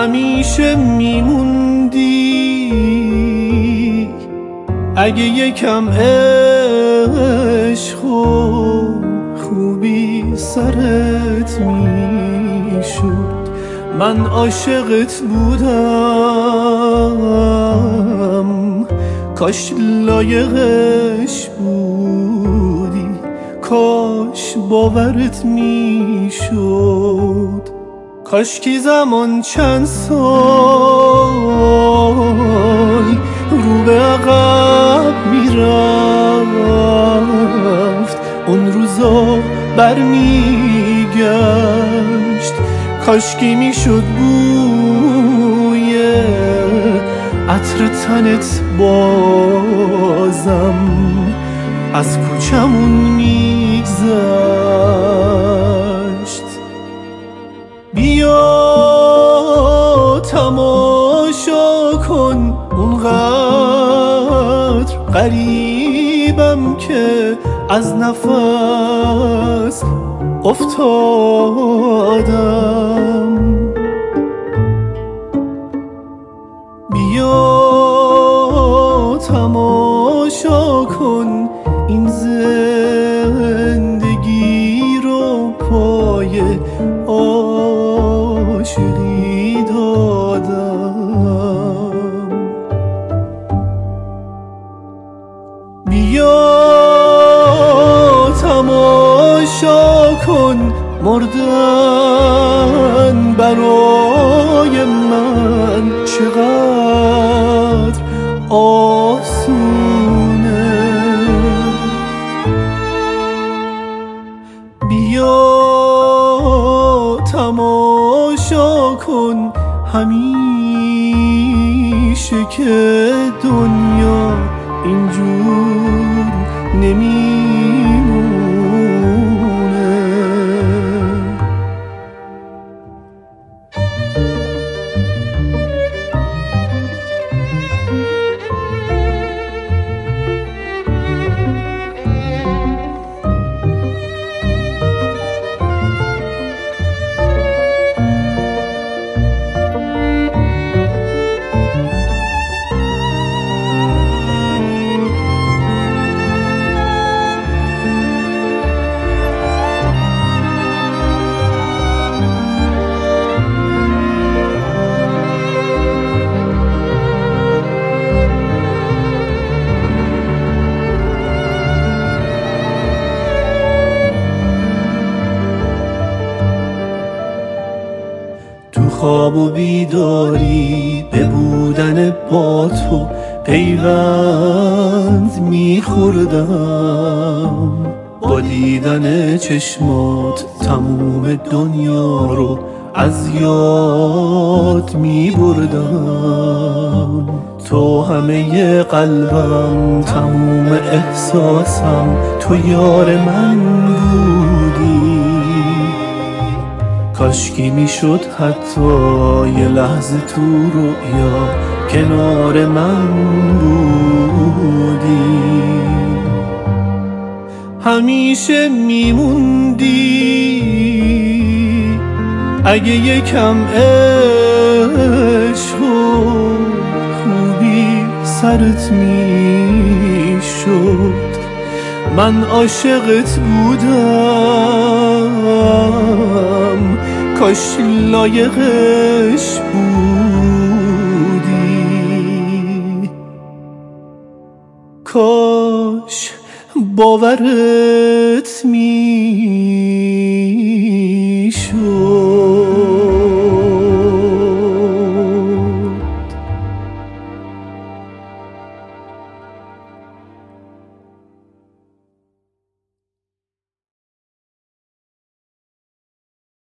همیشه میموندی اگه یکم عشق و خوبی سرت میشد. من عاشقت بودم کاش لایقش بودی، کاش باورت میشد. کاش کی زمان چند سال رو به عقب میرفت، اون روزا برمیگشت. کاش کی میشد بوی عطر تنت بازم از کوچمون میگذشت. بیا تماشا کن، اونقدر غریبم که از نفس افتادم. بیا تماشا کن این زندگی رو پای عاشقی دادم. بیا تماشا کن مردن برای من چقدر آسونه. بیا تماشا کن همیشه که دنیا اینجور نمیمونه. خواب و بیداری به بودن با تو پیوند میخوردم. با دیدن چشمات تموم دنیا رو از یاد میبردم. تو همه قلبم، تموم احساسم، تو یار من بودی. کاشکی میشد حتی یه لحظه تو رویا کنار من بودی. همیشه میموندی اگه یکم عشق و خوبی سرت میشد. من عاشقت بودم کاش لایقش بودی، کاش باورت